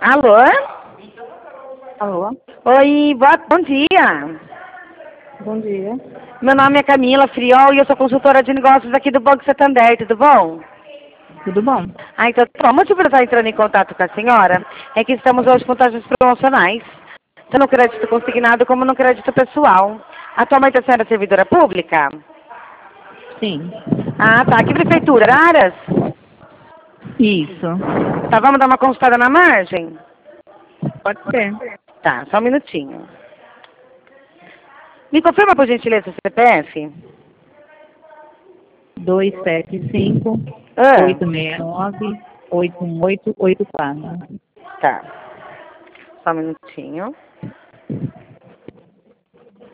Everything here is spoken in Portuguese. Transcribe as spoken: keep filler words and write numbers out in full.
Alô? Alô? Oi, boa, bom dia. Bom dia. Meu nome é Camila Friol e eu sou consultora de negócios aqui do Banco Santander, tudo bom? Tudo bom? Ah, então, bom, o motivo de eu estar entrando em contato com a senhora é que estamos hoje com taxas promocionais, tanto no crédito consignado como no crédito pessoal. Atualmente a senhora é servidora pública? Sim. Ah, tá. Que prefeitura? Araras? Isso. Tá, vamos dar uma consultada na margem? Pode ser. Tá, só um minutinho. Me confirma, por gentileza, o C P F? dois sete cinco, Ah, oito seis nove, oito um oito oito quatro. tá. Só um minutinho.